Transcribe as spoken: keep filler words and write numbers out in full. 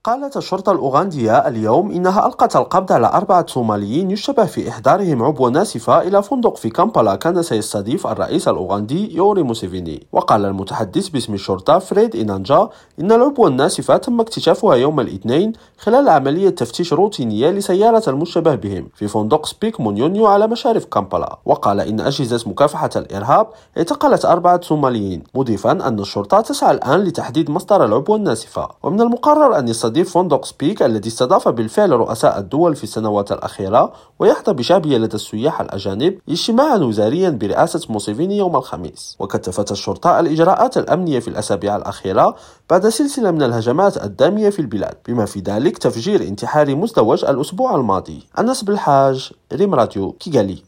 قالت الشرطة الأوغندية اليوم إنها ألقت القبض على أربعة صوماليين يشتبه في إحضارهم عبوة ناسفة إلى فندق في كامبالا كان سيستضيف الرئيس الأوغندي يوري موسيفيني. وقال المتحدث باسم الشرطة فريد إنانجا إن العبوة الناسفة تم اكتشافها يوم الاثنين خلال عملية تفتيش روتينية لسيارة المشتبه بهم في فندق سبيك مونيونيو على مشارف كامبالا. وقال إن أجهزة مكافحة الإرهاب اعتقلت أربعة صوماليين، مضيفا أن الشرطة تسعى الآن لتحديد مصدر العبوة الناسفة. ومن المقرر أن يستضيف يستضيف فندق سبيك الذي استضاف بالفعل رؤساء الدول في السنوات الأخيرة ويحظى بشعبية لدى السياح الأجانب اجتماعا وزاريا برئاسة موسيفيني يوم الخميس. وكثفت الشرطة الإجراءات الأمنية في الأسابيع الأخيرة بعد سلسلة من الهجمات الدامية في البلاد، بما في ذلك تفجير انتحاري مزدوج الأسبوع الماضي. أنس بالحاج، ريم راديو، كيغالي.